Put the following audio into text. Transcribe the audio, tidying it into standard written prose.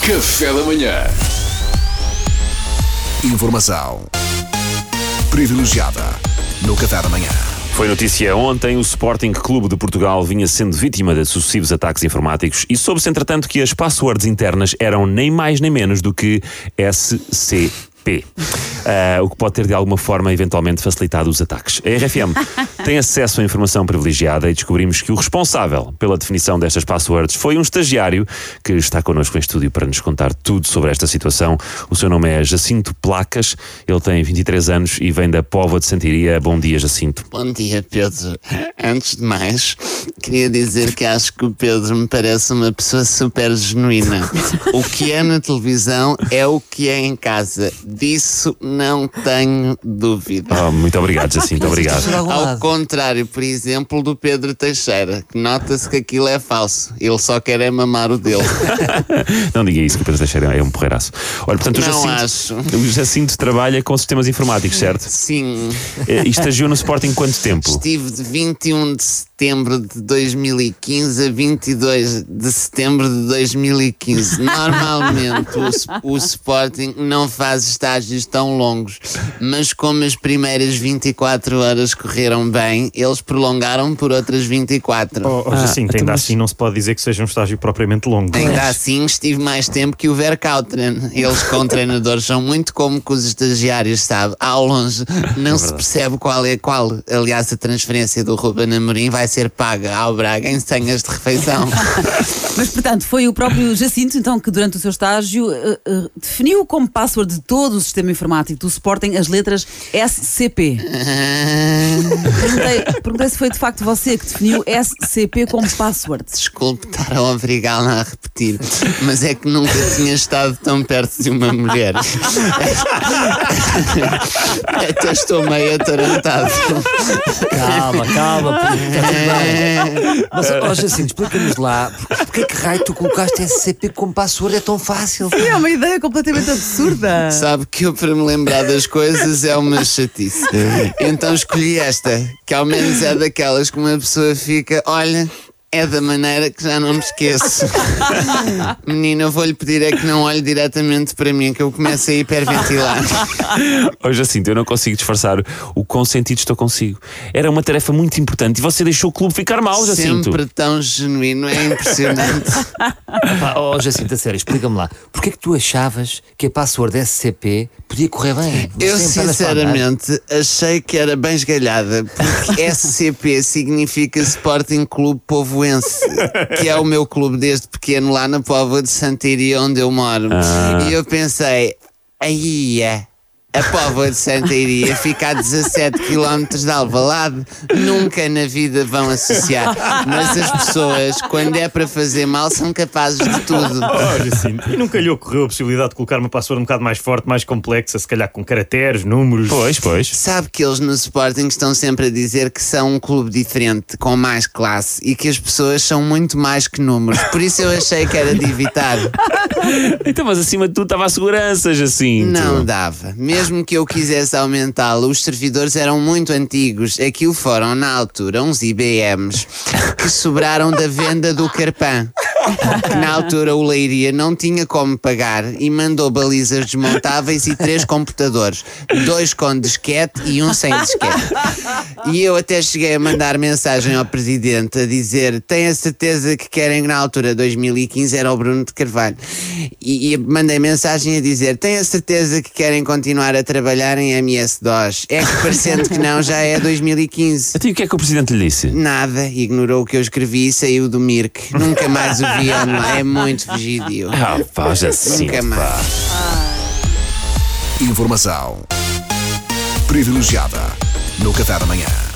Café da manhã. Informação privilegiada no Café da manhã. Foi notícia ontem, o Sporting Clube de Portugal vinha sendo vítima de sucessivos ataques informáticos e soube-se, entretanto, que as passwords internas eram nem mais nem menos do que SCP. O que pode ter de alguma forma eventualmente facilitado os ataques. A RFM tem acesso a informação privilegiada e descobrimos que o responsável pela definição destas passwords foi um estagiário que está connosco em estúdio para nos contar tudo sobre esta situação. O seu nome é Jacinto Placas, ele tem 23 anos e vem da Póvoa de Santiria. Bom dia, Jacinto. Bom dia, Pedro. Antes de mais, queria dizer que acho que o Pedro me parece uma pessoa super genuína. O que é na televisão é o que é em casa. Disso não tenho dúvida. Muito obrigado, Jacinto, obrigado. Ao contrário, por exemplo, do Pedro Teixeira, que nota-se que aquilo é falso. Ele só quer é mamar o dele. Não diga isso, que o Pedro Teixeira é um porreiraço. Olha, portanto, o Jacinto trabalha com sistemas informáticos, certo? Sim. E estagiou no Sporting quanto tempo? Estive de 21 de setembro de 2015 a 22 de setembro de 2015. Normalmente o Sporting não faz estágios tão longos, mas como as primeiras 24 horas correram bem, eles prolongaram por outras 24. Jacinto, ainda assim não se pode dizer que seja um estágio propriamente longo. Ainda assim estive mais tempo que o Verkautren. Eles com treinadores são muito como que os estagiários, sabe? Ao longe não se percebe qual é qual. Aliás, a transferência do Ruben Amorim vai ser paga ao Braga em senhas de refeição. Mas, portanto, foi o próprio Jacinto, então, que durante o seu estágio definiu como password de todo o sistema informático do Sporting as letras SCP. Perguntei se foi de facto você que definiu SCP como password. Desculpe estar a obrigá-la a repetir, mas é que nunca tinha estado tão perto de uma mulher. Até estou meio atarantado. Calma, mas, Jacinto, explica-nos lá, porque é que raio tu colocaste SCP como password? É tão fácil. Sim, é uma ideia completamente absurda. Sabe que eu, para me lembrar das coisas, é uma chatice. Então escolhi esta, que ao menos é daquelas que uma pessoa fica, olha, é da maneira que já não me esqueço. Menina, eu vou-lhe pedir é que não olhe diretamente para mim, que eu começo a hiperventilar. Jacinto, eu não consigo disfarçar o quão sentido estou consigo. Era uma tarefa muito importante e você deixou o clube ficar mal, Jacinto. Sempre tão genuíno, é impressionante. Jacinto, a sério, explica-me lá. Porquê é que tu achavas que a password SCP podia correr bem? Eu sinceramente achei que era bem esgalhada, porque SCP significa Sporting Clube Povoense, que é o meu clube desde pequeno lá na Póvoa de Santiria, onde eu moro. E eu pensei, aí a Póvoa de Santiria fica a 17 km de Alvalade, nunca na vida vão associar. Mas as pessoas, quando é para fazer mal, são capazes de tudo. Jacinto, e nunca lhe ocorreu a possibilidade de colocar uma password um bocado mais forte, mais complexa, se calhar com caracteres, números? Pois. Sabe que eles no Sporting estão sempre a dizer que são um clube diferente, com mais classe, e que as pessoas são muito mais que números. Por isso eu achei que era de evitar. Então, mas acima de tudo estava a segurança, Jacinto. Não dava. Mesmo que eu quisesse aumentá-lo, os servidores eram muito antigos. Aquilo foram, na altura, uns IBMs que sobraram da venda do Carpan. Que na altura o Leiria não tinha como pagar e mandou balizas desmontáveis e 3 computadores, 2 com disquete e 1 sem disquete. E eu até cheguei a mandar mensagem ao presidente a dizer: tenho a certeza que querem, na altura 2015 era o Bruno de Carvalho, e mandei mensagem a dizer: tenho a certeza que querem continuar a trabalhar em MS-DOS. É que parecendo que não, já é 2015. Então, e o que é que o presidente lhe disse? Nada, ignorou o que eu escrevi e saiu do Mirk. Nunca mais o vi online. É muito fugidio. Jacinto. Nunca mais. Informação privilegiada no Café da manhã.